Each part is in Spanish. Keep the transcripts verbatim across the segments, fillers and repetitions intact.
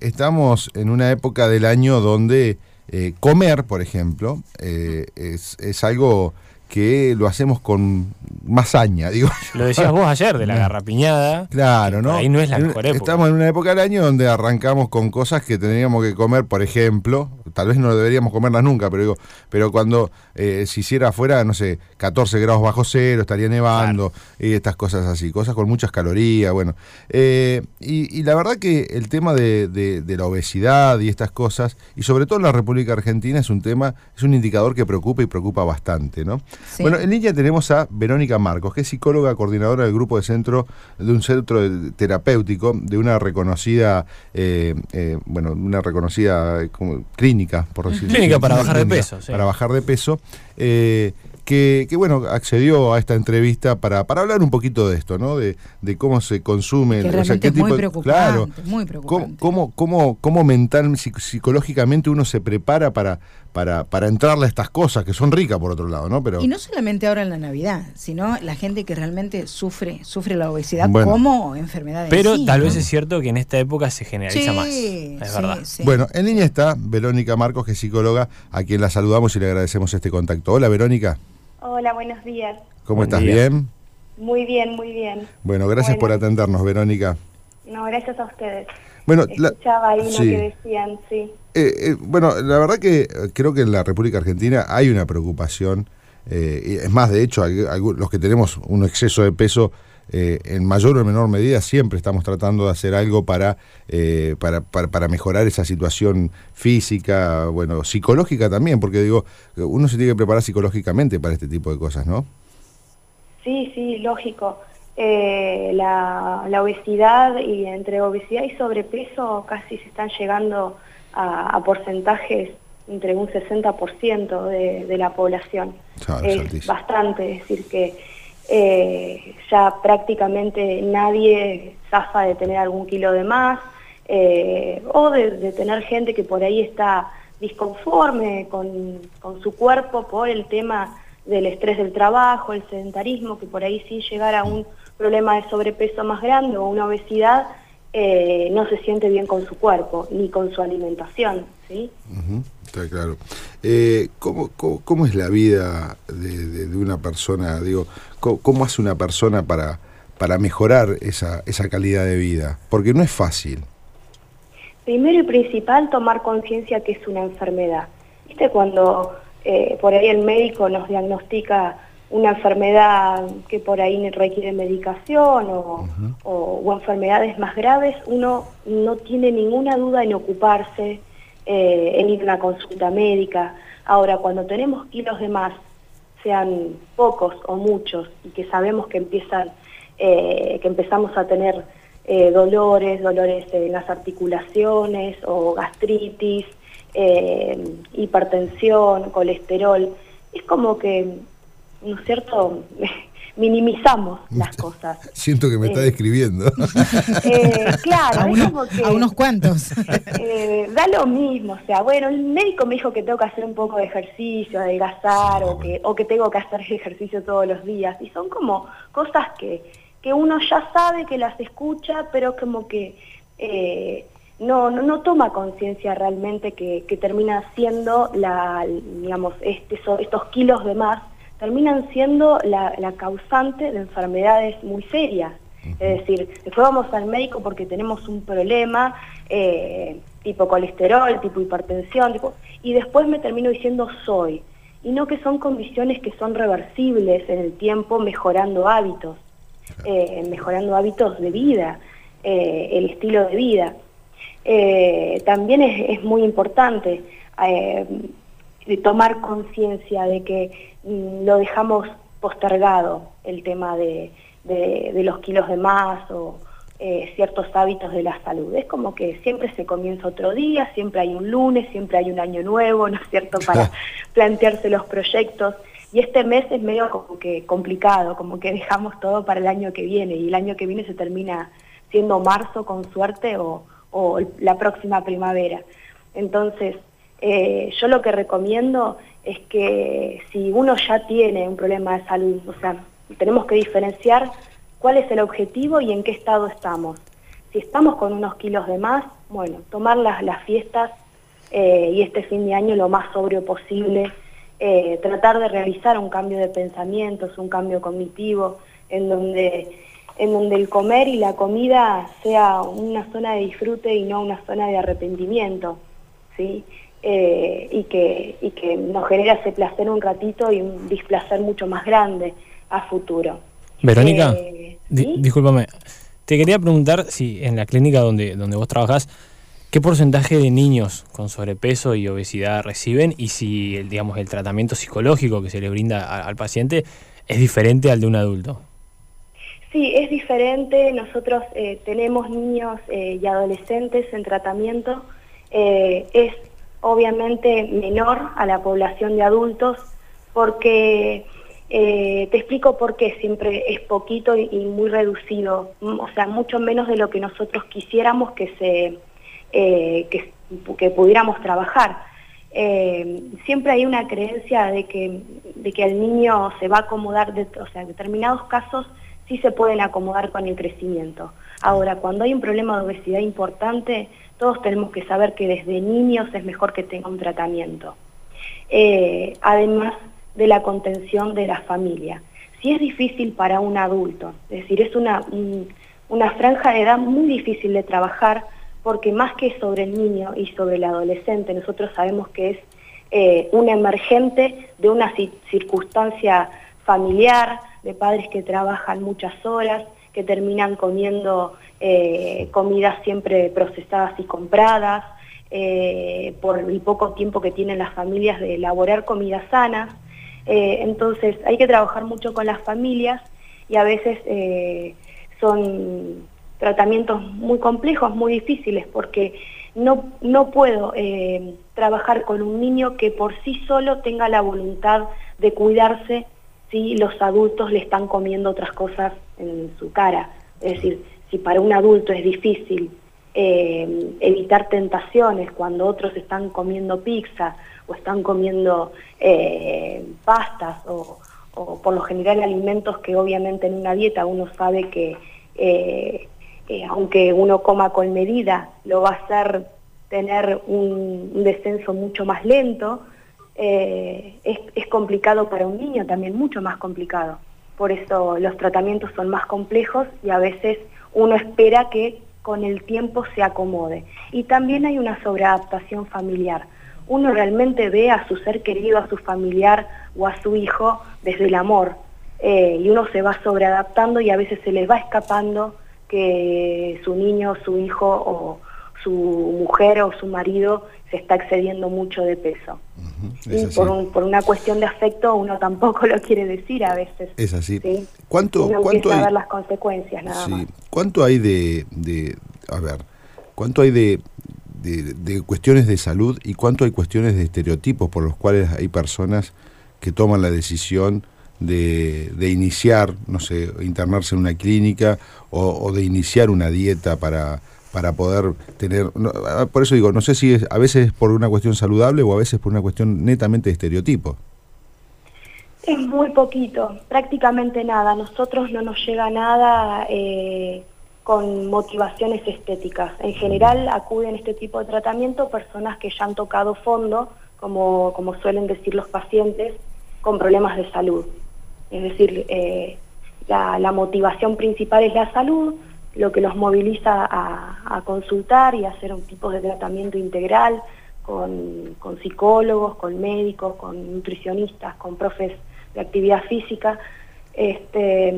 estamos en una época del año donde eh, comer, por ejemplo, eh, es, es algo que lo hacemos con más saña, digo. Lo decías vos ayer, de la garrapiñada. Claro, ¿no? Ahí no es la mejor época. Estamos en una época del año donde arrancamos con cosas que tendríamos que comer, por ejemplo, tal vez no deberíamos comerlas nunca, pero digo, pero cuando eh, se hiciera afuera, no sé, catorce grados bajo cero, estaría nevando, claro, y estas cosas así, cosas con muchas calorías, bueno. Eh, y, y la verdad que el tema de, de, de la obesidad y estas cosas, y sobre todo en la República Argentina, es un tema, es un indicador que preocupa y preocupa bastante, ¿no? Sí. Bueno, en línea tenemos a Verónica Marcos, que es psicóloga coordinadora del grupo de centro, de un centro terapéutico, de una reconocida, eh, eh, bueno, una reconocida eh, como, clínica, por decirlo así. Clínica para bajar de peso, sí. Para bajar de peso, eh, que, que bueno, accedió a esta entrevista para, para hablar un poquito de esto, ¿no? De, de cómo se consume. Que realmente, o sea, qué es tipo muy preocupante, claro, muy preocupante. Cómo, cómo, cómo, cómo mental, psicológicamente uno se prepara para, para, para entrarle a estas cosas, que son ricas por otro lado, ¿no? Pero y no solamente ahora en la Navidad, sino la gente que realmente sufre, sufre la obesidad bueno, como enfermedad. Pero sí, tal ¿no? vez es cierto que en esta época se generaliza sí, más. Es sí, verdad. Sí. Bueno, en línea está Verónica Marcos, que es psicóloga, a quien la saludamos y le agradecemos este contacto. Hola, Verónica. Hola, buenos días. ¿Cómo Buen estás? día. ¿Bien? Muy bien, muy bien. Bueno, gracias Bueno. por atendernos, Verónica. No, gracias a ustedes. Bueno, Escuchaba ahí la, lo sí. que decían, sí. Eh, eh, bueno, la verdad que creo que en la República Argentina hay una preocupación, eh, y es más, de hecho, hay, hay, los que tenemos un exceso de peso, eh, en mayor o menor medida, siempre estamos tratando de hacer algo para, eh, para, para, para mejorar esa situación física, bueno, psicológica también, porque digo, uno se tiene que preparar psicológicamente para este tipo de cosas, ¿no? Sí, sí, lógico. Eh, la, la obesidad, y entre obesidad y sobrepeso casi se están llegando a, a porcentajes entre un sesenta por ciento de, de la población. Claro, es es bastante, es decir que eh, ya prácticamente nadie zafa de tener algún kilo de más, eh, o de, de tener gente que por ahí está disconforme con, con su cuerpo por el tema del estrés del trabajo, el sedentarismo, que por ahí sin llegar a un problema de sobrepeso más grande o una obesidad, eh, no se siente bien con su cuerpo, ni con su alimentación, ¿sí? Uh-huh, está claro. Eh, ¿cómo, cómo, ¿Cómo es la vida de, de, de una persona? Digo, ¿cómo, cómo hace una persona para, para mejorar esa, esa calidad de vida? Porque no es fácil. Primero y principal, tomar conciencia que es una enfermedad. ¿Viste cuando eh, por ahí el médico nos diagnostica una enfermedad que por ahí requiere medicación o, uh-huh. o, o enfermedades más graves? Uno no tiene ninguna duda en ocuparse, eh, en ir a una consulta médica. Ahora, cuando tenemos kilos de más, sean pocos o muchos, y que sabemos que empiezan, eh, que empezamos a tener eh, dolores, dolores en las articulaciones o gastritis, eh, hipertensión, colesterol, es como que, ¿no es cierto?, minimizamos las cosas. Siento que me eh, está describiendo. Eh, claro, a, es uno, como que, a unos cuantos. Eh, da lo mismo, o sea, bueno, el médico me dijo que tengo que hacer un poco de ejercicio, adelgazar, sí, o, que, o que tengo que hacer ejercicio todos los días, y son como cosas que, que uno ya sabe, que las escucha, pero como que eh, no, no, no toma conciencia realmente que, que termina siendo, la, digamos, este, so, estos kilos de más, terminan siendo la, la causante de enfermedades muy serias. Uh-huh. Es decir, después vamos al médico porque tenemos un problema, eh, tipo colesterol, tipo hipertensión, tipo, y después me termino diciendo soy. Y no que son condiciones que son reversibles en el tiempo, mejorando hábitos, eh, mejorando hábitos de vida, eh, el estilo de vida. Eh, también es, es muy importante eh, de tomar conciencia de que mm, lo dejamos postergado, el tema de, de, de los kilos de más o eh, ciertos hábitos de la salud. Es como que siempre se comienza otro día, siempre hay un lunes, siempre hay un año nuevo, ¿no es cierto?, para plantearse los proyectos. Y este mes es medio como que complicado, como que dejamos todo para el año que viene, y el año que viene se termina siendo marzo con suerte o, o la próxima primavera. Entonces, Eh, yo lo que recomiendo es que si uno ya tiene un problema de salud, o sea, tenemos que diferenciar cuál es el objetivo y en qué estado estamos. Si estamos con unos kilos de más, bueno, tomar las, las fiestas eh, y este fin de año lo más sobrio posible, eh, tratar de realizar un cambio de pensamientos, un cambio cognitivo, en donde, en donde el comer y la comida sea una zona de disfrute y no una zona de arrepentimiento, ¿sí? Eh, y, que, y que nos genera ese placer un ratito y un displacer mucho más grande a futuro. Verónica, Eh, di- ¿sí? discúlpame, te quería preguntar si en la clínica donde, donde vos trabajás, ¿qué porcentaje de niños con sobrepeso y obesidad reciben y si el, digamos, el tratamiento psicológico que se le brinda a- al paciente es diferente al de un adulto? Sí, es diferente. Nosotros eh, tenemos niños eh, y adolescentes en tratamiento. Eh, es obviamente menor a la población de adultos porque, eh, te explico por qué, siempre es poquito y, y muy reducido, o sea, mucho menos de lo que nosotros quisiéramos que, se, eh, que, que pudiéramos trabajar. Eh, siempre hay una creencia de que, de que el niño se va a acomodar, de, o sea, en determinados casos sí se pueden acomodar con el crecimiento. Ahora, cuando hay un problema de obesidad importante, todos tenemos que saber que desde niños es mejor que tenga un tratamiento. Eh, además de la contención de la familia. Si es difícil para un adulto, es decir, es una, un, una franja de edad muy difícil de trabajar, porque más que sobre el niño y sobre el adolescente, nosotros sabemos que es eh, un emergente de una circunstancia familiar, de padres que trabajan muchas horas, que terminan comiendo eh, comidas siempre procesadas y compradas, eh, por el poco tiempo que tienen las familias de elaborar comidas sanas. Eh, entonces hay que trabajar mucho con las familias y a veces eh, son tratamientos muy complejos, muy difíciles, porque no, no puedo eh, trabajar con un niño que por sí solo tenga la voluntad de cuidarse si los adultos le están comiendo otras cosas en su cara. Es decir, si para un adulto es difícil eh, evitar tentaciones cuando otros están comiendo pizza o están comiendo eh, pastas o, o por lo general alimentos que obviamente en una dieta uno sabe que eh, eh, aunque uno coma con medida lo va a hacer tener un, un descenso mucho más lento. Eh, es, es complicado para un niño, también mucho más complicado. Por eso los tratamientos son más complejos y a veces uno espera que con el tiempo se acomode. Y también hay una sobreadaptación familiar. Uno realmente ve a su ser querido, a su familiar o a su hijo desde el amor. Eh, y uno se va sobreadaptando y a veces se les va escapando que su niño, su hijo o su mujer o su marido se está excediendo mucho de peso. Uh-huh. Y por, un, por una cuestión de afecto uno tampoco lo quiere decir a veces. Es así. ¿Sí? ¿Cuánto, uno ¿cuánto empieza hay, a ver las consecuencias nada sí. más. ¿Cuánto hay de, de, a ver, cuánto hay de, de, de cuestiones de salud y cuánto hay cuestiones de estereotipos por los cuales hay personas que toman la decisión de, de iniciar, no sé, internarse en una clínica o, o de iniciar una dieta para... para poder tener, no, por eso digo, no sé si es, a veces es por una cuestión saludable o a veces por una cuestión netamente de estereotipo. Es muy poquito, prácticamente nada. A nosotros no nos llega nada eh, con motivaciones estéticas. En general acuden a este tipo de tratamiento personas que ya han tocado fondo, como, como suelen decir los pacientes, con problemas de salud. Es decir, eh, la, la motivación principal es la salud, lo que los moviliza a, a consultar y a hacer un tipo de tratamiento integral con, con psicólogos, con médicos, con nutricionistas, con profes de actividad física. Este,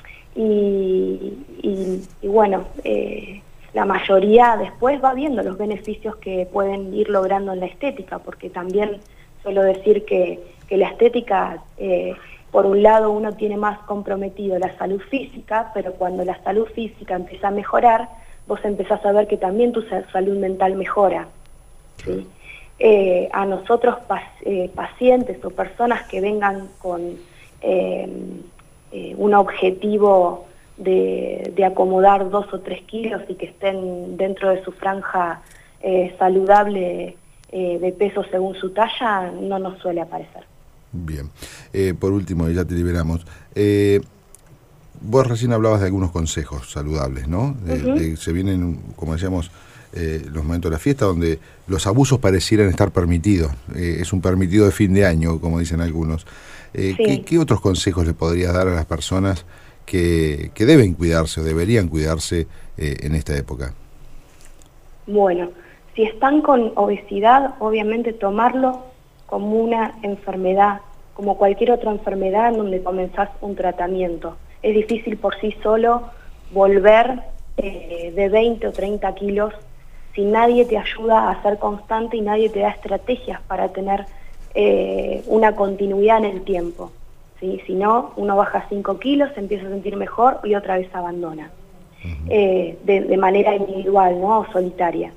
y, y, y bueno, eh, la mayoría después va viendo los beneficios que pueden ir logrando en la estética, porque también suelo decir que, que la estética... Eh, Por un lado uno tiene más comprometido la salud física, pero cuando la salud física empieza a mejorar, vos empezás a ver que también tu salud mental mejora. ¿Sí? Eh, a nosotros eh, pacientes o personas que vengan con eh, eh, un objetivo de, de acomodar dos o tres kilos y que estén dentro de su franja eh, saludable eh, de peso según su talla, no nos suele aparecer. Bien. Eh, por último, ya te liberamos. Eh, vos recién hablabas de algunos consejos saludables, ¿no? De, uh-huh. de, se vienen, como decíamos, eh, los momentos de la fiesta, donde los abusos parecieran estar permitidos. Eh, es un permitido de fin de año, como dicen algunos. Eh, Sí. ¿qué, ¿Qué otros consejos le podrías dar a las personas que, que deben cuidarse o deberían cuidarse eh, en esta época? Bueno, si están con obesidad, obviamente tomarlo como una enfermedad, como cualquier otra enfermedad en donde comenzás un tratamiento. Es difícil por sí solo volver eh, de veinte o treinta kilos si nadie te ayuda a ser constante y nadie te da estrategias para tener eh, una continuidad en el tiempo, ¿sí? Si no, uno baja cinco kilos, se empieza a sentir mejor y otra vez abandona. Eh, de, de manera individual, ¿no? O solitaria.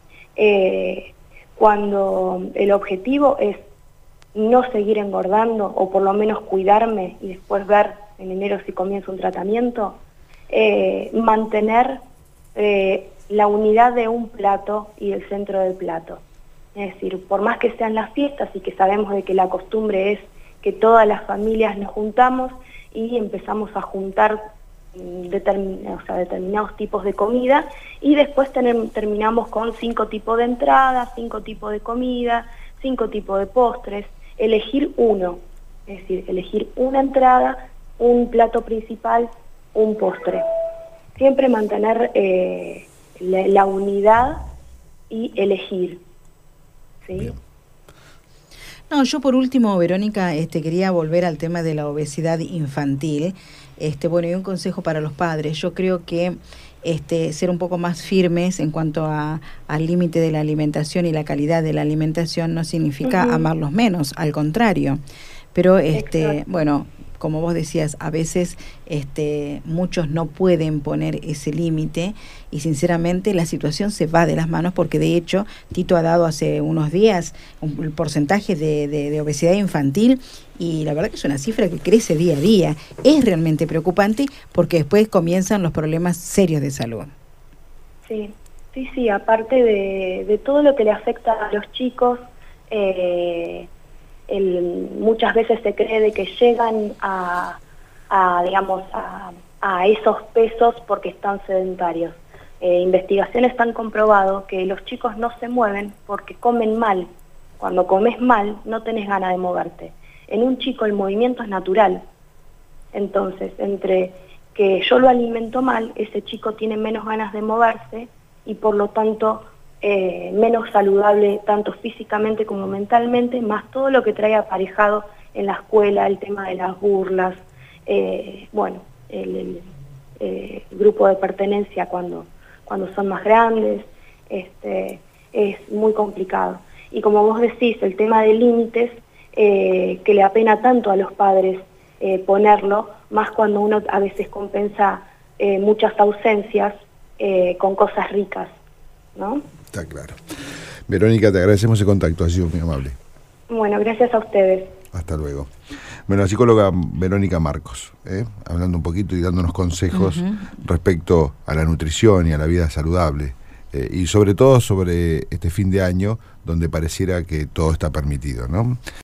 Eh, cuando el objetivo es no seguir engordando o por lo menos cuidarme y después ver en enero si comienzo un tratamiento, eh, mantener eh, la unidad de un plato y el centro del plato. Es decir, por más que sean las fiestas y que sabemos de que la costumbre es que todas las familias nos juntamos y empezamos a juntar Determin, o sea, determinados tipos de comida y después tener, terminamos con cinco tipos de entradas, cinco tipos de comida, cinco tipos de postres, elegir uno, es decir, elegir una entrada, un plato principal, un postre. Siempre mantener eh, la, la unidad y elegir. ¿Sí? Bien. No, yo por último, Verónica, este, quería volver al tema de la obesidad infantil. Este, bueno, y un consejo para los padres. Yo creo que este, ser un poco más firmes en cuanto a, al límite de la alimentación y la calidad de la alimentación no significa Uh-huh. amarlos menos, al contrario. Pero, este, Exacto. bueno, como vos decías, a veces este, muchos no pueden poner ese límite y sinceramente la situación se va de las manos porque de hecho Tito ha dado hace unos días un, un porcentaje de, de, de obesidad infantil y la verdad que es una cifra que crece día a día. Es realmente preocupante porque después comienzan los problemas serios de salud. Sí, sí, sí, aparte de, de todo lo que le afecta a los chicos, eh, el, muchas veces se cree de que llegan a, a digamos, a, a esos pesos porque están sedentarios. Eh, investigaciones han comprobado que los chicos no se mueven porque comen mal. Cuando comes mal, no tenés ganas de moverte. En un chico el movimiento es natural. Entonces, entre que yo lo alimento mal, ese chico tiene menos ganas de moverse y por lo tanto eh, menos saludable tanto físicamente como mentalmente, más todo lo que trae aparejado en la escuela, el tema de las burlas, eh, bueno, el, el eh, grupo de pertenencia cuando, cuando son más grandes, este, es muy complicado. Y como vos decís, el tema de límites, eh, que le apena tanto a los padres eh, ponerlo, más cuando uno a veces compensa eh, muchas ausencias eh, con cosas ricas, ¿no? Está claro. Verónica, te agradecemos el contacto, ha sido muy amable. Bueno, gracias a ustedes. Hasta luego. Bueno, la psicóloga Verónica Marcos, ¿eh? hablando un poquito y dándonos consejos Uh-huh. respecto a la nutrición y a la vida saludable. Eh, y sobre todo sobre este fin de año, donde pareciera que todo está permitido, ¿no?